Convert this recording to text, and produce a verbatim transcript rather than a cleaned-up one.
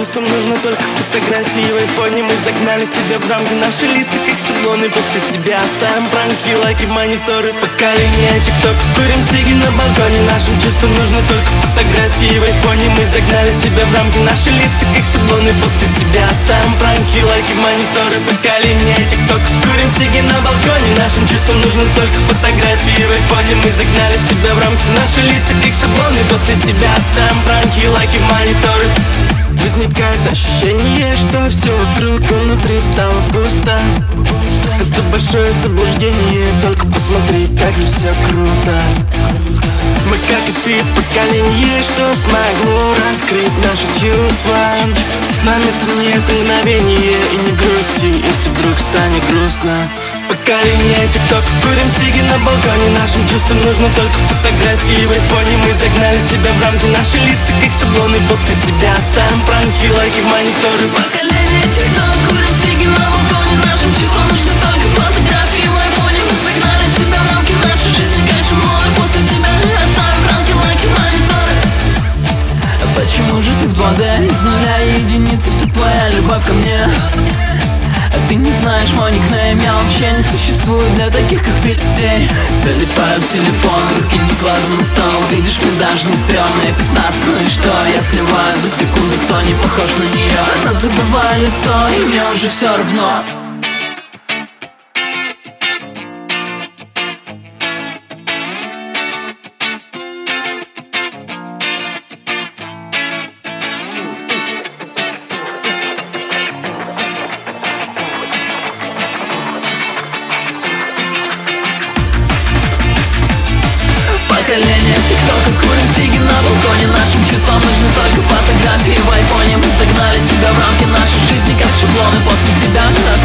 чувствам нужно только фотографии. В айфоне мы загнали себя в рамки, наши лица как шаблоны. После себя оставим пранки, лайки в мониторы. Поколение тикток, курим сиги на балконе. Нашим чувствам нужно только фотографии. В айфоне мы загнали себя в рамки, наши лица как шаблоны. После себя оставим пранки, лайки в мониторы. Поколение тикток, курим сиги на балконе. Нашим чувствам нужно только фотографии. В айфоне мы загнали себя в рамки, наши лица как шаблоны. После себя оставим пранки, лайки в мониторы. Возникает ощущение, что все вокруг внутри стало пусто. Это большое заблуждение, только посмотри, как же все круто. Мы, как и ты, поколение, что смогло раскрыть наши чувства. С нами цени это мгновение и не грусти, если вдруг станет грустно. Поколение тикток, курим сиги на балконе. Нашим чувствам нужно только фотографии. В айфоне мы загнали себя в рамки, наши лица как шаблоны. После себя оставим пранки, лайки в мониторы. Поколение тикток, курим сиги на балконе. Нашим чувствам нужны только фотографии. В айфоне мы загнали себя в рамки, нашей жизни как шаблоны. После себя оставим пранки, лайки в мониторы. Почему же ты в два дэ? Из нуля и единицы вся твоя любовь ко мне. А ты не знаешь мой никнейм, я вообще не существую для таких, как ты, людей. Залипаю в телефон, руки не кладу на стол. Видишь, мне даже не стрёмные пятнадцать, ну и что? Я сливаю за секунду, кто не похож на нее. Но забываю лицо, и мне уже все равно. Поколение тиктока, курим сиги на балконе. Нашим чувствам нужны только фотографии. В айфоне мы загнали себя в рамки нашей жизни как шаблоны. После себя